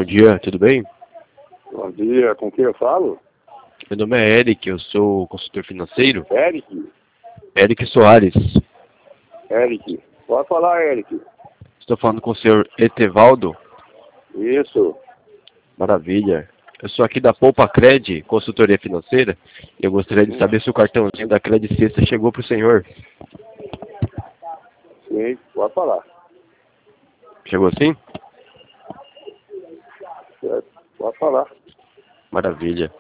bom dia, tudo bem? Bom dia, com quem eu falo? Meu nome é Eric, eu sou consultor financeiro. Eric? Eric Soares. Eric. Pode falar, Eric. Estou falando com o senhor Etevaldo. Isso. Maravilha. Eu sou aqui da Poupa Cred, consultoria financeira, e eu gostaria de saber se o cartãozinho da Cred Sexta chegou para o senhor. Sim, pode falar. Chegou sim? Certo. Pode falar. Maravilha.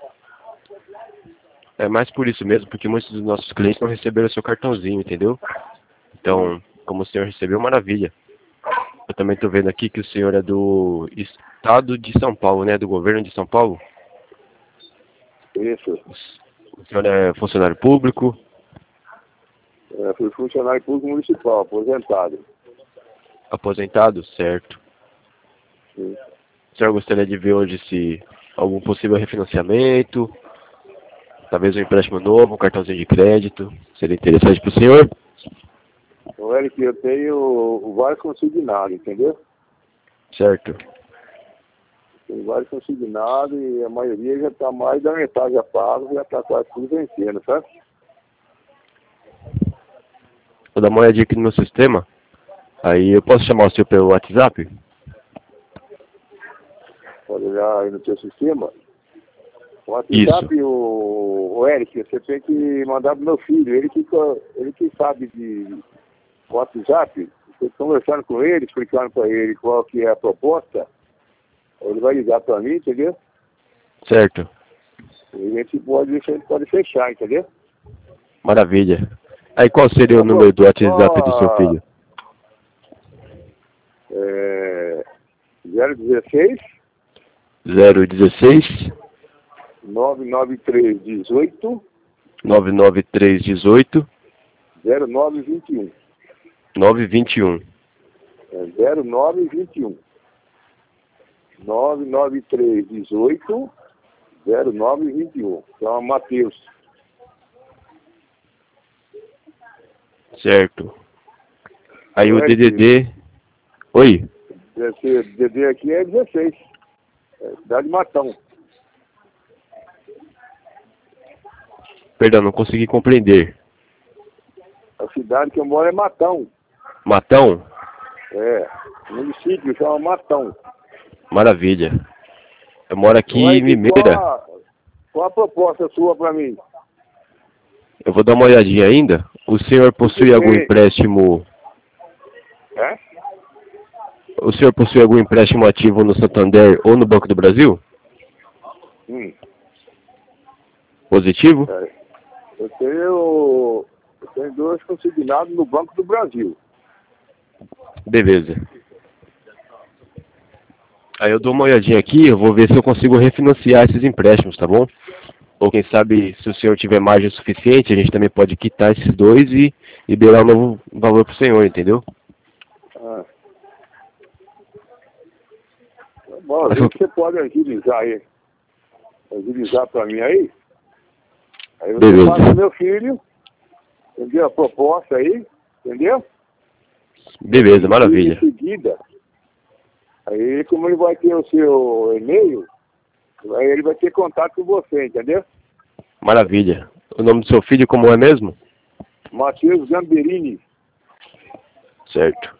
É mais por isso mesmo, porque muitos dos nossos clientes não receberam seu cartãozinho, entendeu? Então, como o senhor recebeu, maravilha. Eu também estou vendo aqui que o senhor é do estado de São Paulo, né? Do governo de São Paulo. Isso. O senhor é funcionário público? Fui funcionário público municipal, aposentado. Aposentado? Certo. Sim. O senhor gostaria de ver hoje se algum possível refinanciamento, talvez um empréstimo novo, um cartãozinho de crédito, seria interessante para o senhor? Então, Eric, eu tenho o vários consignados, entendeu? Certo. Tem vários consignados e a maioria já está mais da metade já pago, já está quase tudo vencendo, sabe? Vou dar uma olhadinha aqui no meu sistema. Aí eu posso chamar o senhor pelo WhatsApp? Pode olhar aí no seu sistema. O WhatsApp, o Eric, você tem que mandar pro meu filho. Ele que sabe de WhatsApp. Você conversando com ele, explicando para ele qual que é a proposta. Ele vai ligar para mim, entendeu? Certo. E a gente pode fechar, entendeu? Maravilha. Aí qual seria o número do WhatsApp do seu filho? 016 016 99318 99318 0921. 921. 0921. 99318 0921. Então, Matheus. Certo. Aí o DDD... Oi? Esse DD aqui é 16. Cidade de Matão. Perdão, não consegui compreender. A cidade que eu moro é Matão. Matão? O município chama Matão. Maravilha. Eu moro aqui em Limeira. Qual a proposta sua para mim? Eu vou dar uma olhadinha ainda. O senhor possui algum empréstimo... O senhor possui algum empréstimo ativo no Santander ou no Banco do Brasil? Positivo? Eu tenho 2 consignados no Banco do Brasil. Beleza. Aí eu dou uma olhadinha aqui, eu vou ver se eu consigo refinanciar esses empréstimos, tá bom? Ou quem sabe, se o senhor tiver margem suficiente, a gente também pode quitar esses dois e liberar um novo valor pro senhor, entendeu? Bom, você pode agilizar aí. Agilizar para mim aí. Aí você passa pro meu filho, entendeu? A proposta aí, entendeu? Beleza, maravilha. Em seguida, aí como ele vai ter o seu e-mail, aí ele vai ter contato com você, entendeu? Maravilha. O nome do seu filho como é mesmo? Matheus Gamberini. Certo.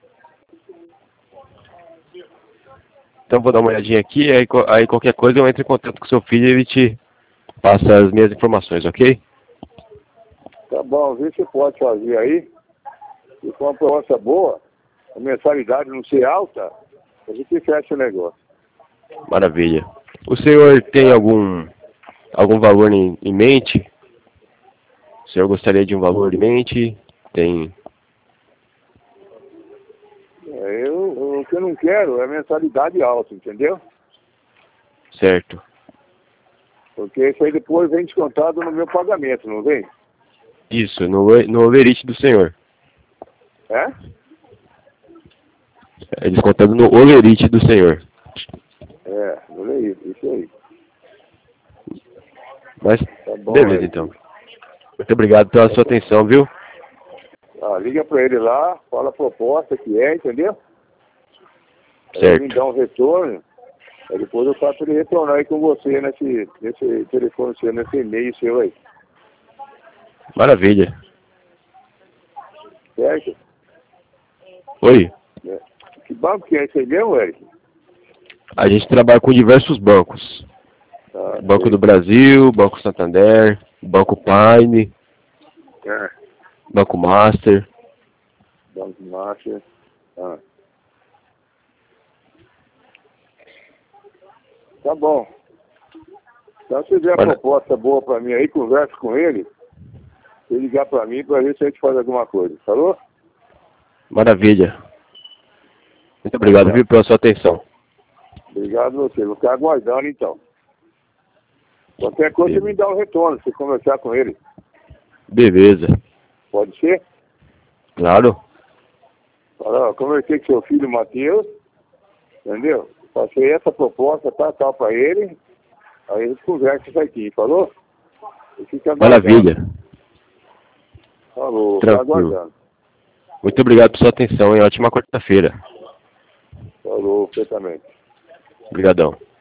Então vou dar uma olhadinha aqui, aí qualquer coisa eu entro em contato com o seu filho e ele te passa as minhas informações, ok? Tá bom, vê se você pode fazer aí. Se for uma proposta boa, a mensalidade não ser alta, a gente fecha o negócio. Maravilha. O senhor tem algum valor em mente? O senhor gostaria de um valor em mente? Tem... O que eu não quero é mensalidade alta, entendeu? Certo. Porque isso aí depois vem descontado no meu pagamento, não vem? Isso, no overite do senhor. É descontado no overite do senhor. Olha isso aí. Mas, Tá bom, beleza então. Muito obrigado pela sua atenção, viu? Liga pra ele lá, fala a proposta que é, entendeu? Certo. Ele me dá um retorno. Aí depois eu faço ele retornar aí com você nesse telefone seu, nesse e-mail seu aí. Maravilha. Certo? Oi. É. Que banco que é esse aí mesmo, Eric? A gente trabalha com diversos bancos. Banco Sei. do Brasil, Banco Santander, Banco Pine, É. Banco Master. Banco Master. Ah. Tá bom. Então, se tiver Olha, proposta boa pra mim aí, converse com ele. Se ele ligar pra mim pra ver se a gente faz alguma coisa. Falou? maravilha. Muito obrigado, viu, pela sua atenção. Obrigado a você. Vou ficar aguardando então. Qualquer coisa você me dá um retorno, se conversar com ele. Beleza. Pode ser? Claro. Fala, ó, conversei com seu filho Matheus, entendeu? Passei essa proposta, tal, pra ele. Aí a gente conversa isso aqui, falou? E fica aguardando. Maravilha. Falou, fica Tranquilo. aguardando. Muito obrigado pela sua atenção e ótima quarta-feira. Falou, perfeitamente. Obrigadão.